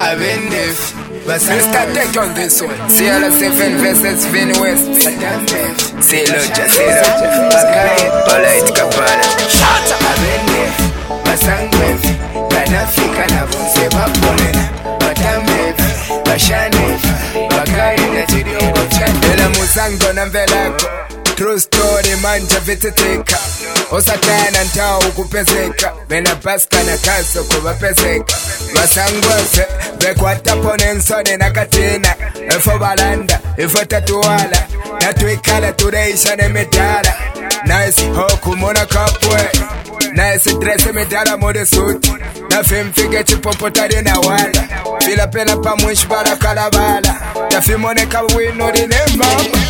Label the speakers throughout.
Speaker 1: I've been deaf, but let's start take on this one. See all the 7 verses Vin West. Say Loja, Bakai, Polite Kapala. Shut up! I've been deaf, but Sangwef, Kanafika, Nabunse, Bapolina, Batamef, Bashanef, Bakai, Natidio, Chandela Musango, Navelako. True story manja vititeka osatana ntao kupezeka bena paska na kaso kubapezeka basangwese bekwata ponensone nakatina efo balanda efo tatuala natwikala tureisha nemetala nice hoku mona kapwe nice dress medala mode suit na femfige chipopotari na wala fila pena pa mwish barakalabala na fimone kawino rinemba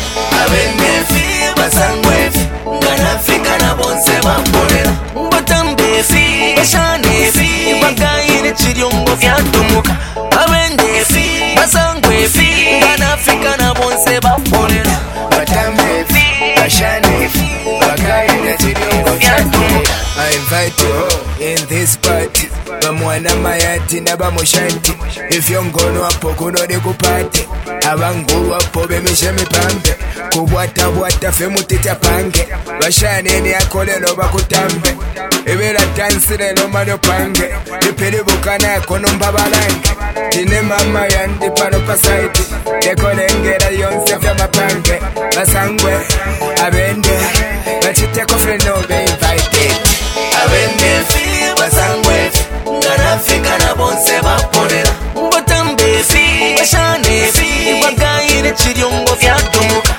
Speaker 2: abenefi basangwefi nganafika na bonse bamborera batambefi bashanefi bagayire chiryongo vyatumuka abenefi basangwefi nganafika na bonse bamborera
Speaker 1: batambefi bashanefi bagayire chiryongo vyatumuka. I invite you all in this party. Bamwana mayati na bamushanti. If you're ngono hapo kunode kupate. Abanguru hapo bemishe mipambe. Kubwata femutita pange. Bashaneni akole no bakutambe. Ebera tansire no mano pange. Ipele bukana yako nomba balange. Tine mama yandi pano pasaiti. Dekole ngera yonse vya mapange. Basangwe, abende. Bachiteko freno be invited.
Speaker 2: abenefi basangwefi nganafika na bonse baporera batambefi bashanefi bagayire chiryongo vyatumuka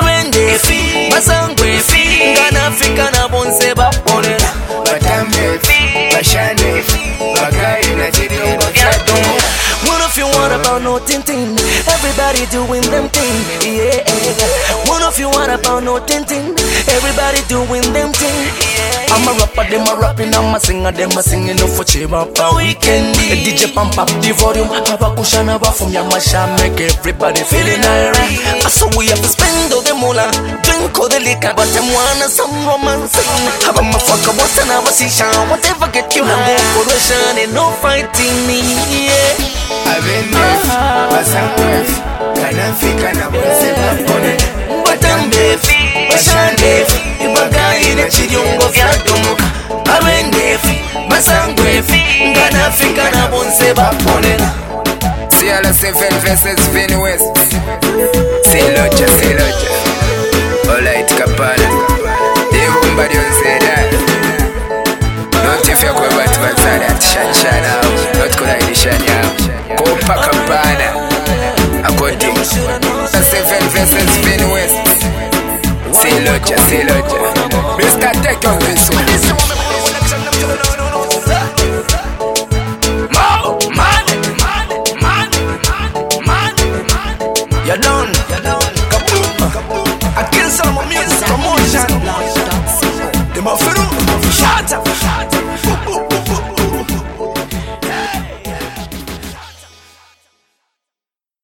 Speaker 2: abenefi basangwefi nganafika na bonse baporera
Speaker 1: batambefi bashanefi bagayire chiryongo vyatumuka.
Speaker 2: What if you want about no tintin? Everybody doing them thing, yeah. What if you want about no tintin? Everybody doing them thing, yeah. I'm a rapper, them a rapping, I'm a singer, them a singing. No for cheap up a weekend. A DJ pump up the volume, have a cushion of a from your masha, make everybody feeling irate. So we have to spend all the moolah, drink all the liquor, but them wanna some romancing. Have a motherfucker, what's an avasisha? Whatever get you now, correlation and no fighting me, yeah.
Speaker 1: Abenefi, basangwefi, kanafika na bonse bamborera
Speaker 2: batambefi, bashanefi, bagayire chiryongo vyatumuka abenefi, basangwefi, kanafika na bonse bamborera.
Speaker 1: See all the 7 verses Vin West. Say Loja, Polite Kapala. Everybody say that. Not if you're going back to that Shanshana, not Kola Kopa Kapana. According to 7 verses Vin West. Say Loja. Mr. Take on this one.
Speaker 2: You're done. I can't sell my music promotion. Them a fiddle. Shut up.